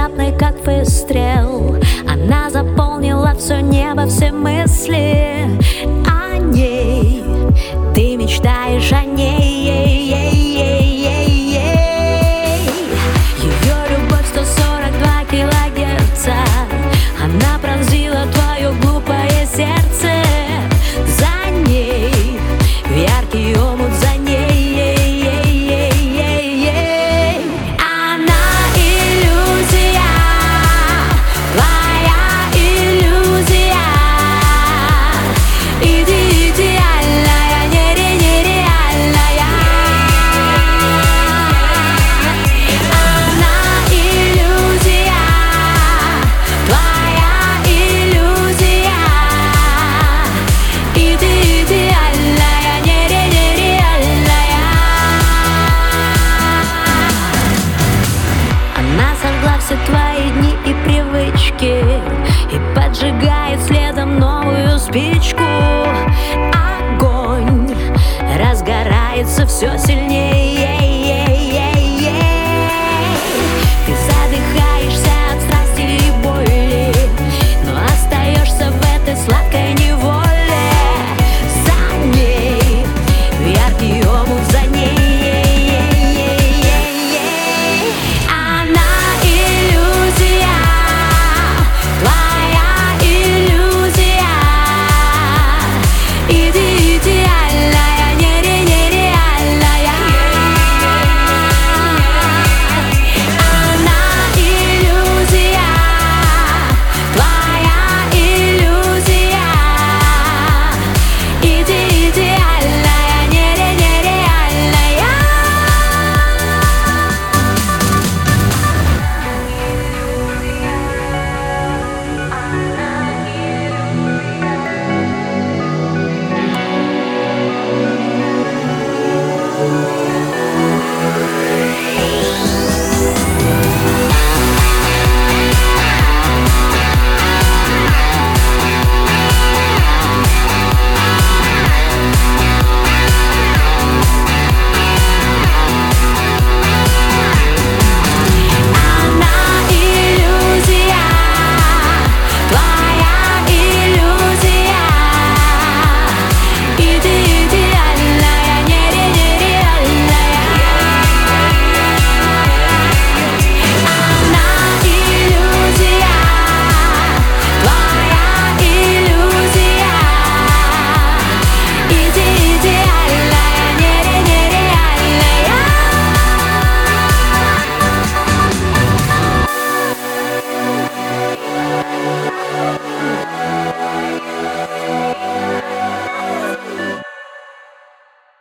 внезапной, как выстрел. Она заполнила все небо, все мысли о ней. Ты мечтаешь о ней. Ее любовь 142 килогерца. Она пронзила твое глупое сердце. За ней в яркий омут, за ней. Все твои дни и привычки и поджигает следом новую спичку. Огонь разгорается все сильнее.